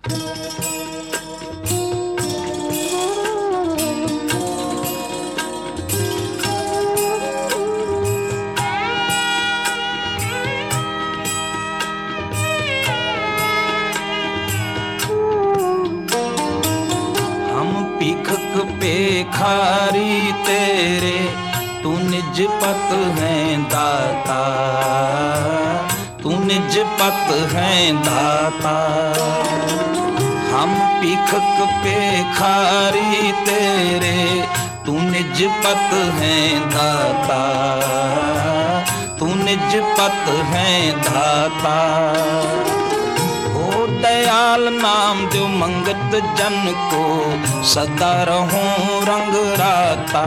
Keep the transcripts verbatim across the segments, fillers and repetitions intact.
भिखारी तेरे तू निज पत है दाता, तू निज पत है दाता। हम भिखक भिखारी तेरे तू निज पत है दाता, तू निज पत है दाता। दयाल नाम जो मंगत जन को सदा रहूं रंग राता,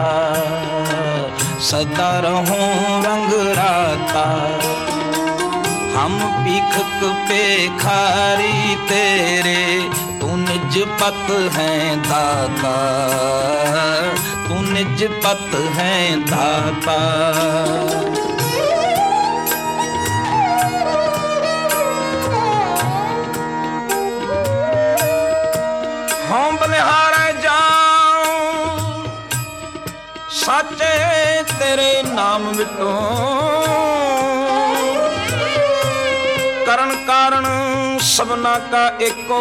सदा रहूं रंग राता। हम भिखक भिखारी तेरे तू निज पत है दाता, तू निज पत है दाता। हम बलिहारे जाऊं साचे तेरे नाम विटों, करण कारण सबना का एको,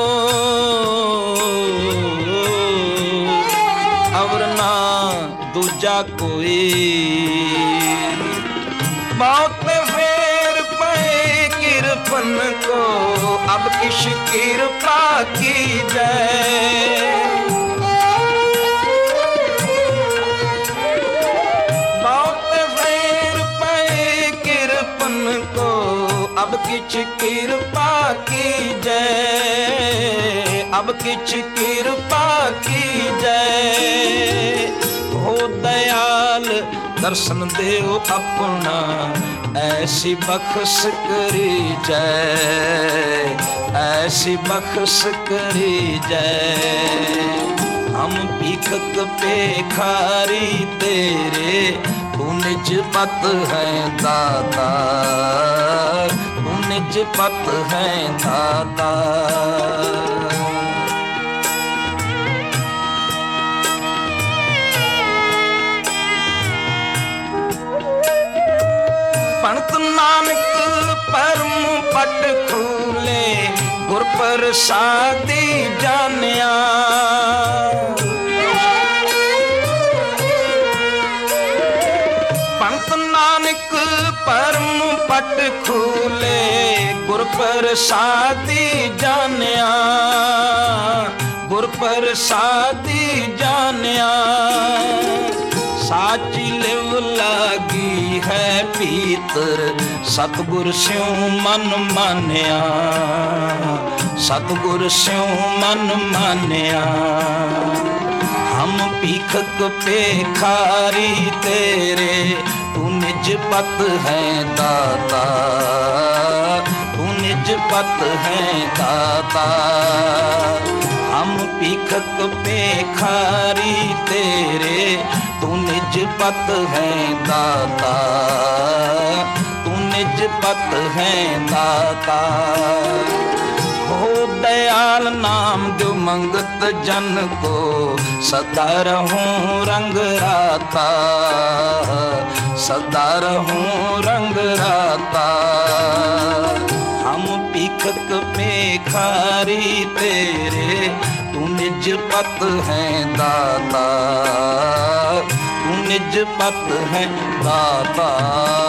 अवर ना दूजा कोई। बहुत फेर पे किरपन को अब किश कृपा की जय। बहुत फेर पे किरपन को अब किछ कृपा की जय, अब किछ कृपा की जय। हो दयाल दर्शन देव अपना ऐसी बख्श करी जय, ऐसी बख्श करी जय। हम भिखक भिखारी तेरे तू निज पत है दाता, तू निज पत है दाता। पंत नानक परम पट खूले गुर प्रसादी जानिया। पंत नानक परम पट खूले गुर प्रसादी जानिया, गुर प्रसादी जानिया। साची लिव लागी है पीतर सतगुर स्यों मन मानिया, सतगुर स्यों मन मानिया। हम भिखक भिखारी तेरे तू निज पत है दाता, तू निज पत है दाता। हम भिखक भिखारी तेरे तू निज पत है दाता, तू निज पत है दाता। हो दयाल नाम जो मंगत जन को सदा रहूं रंग राता, सदा रहूं रंग राता। हम भिखक भिखारी तेरे तू निज पत है दाता, तू निज पत है दाता।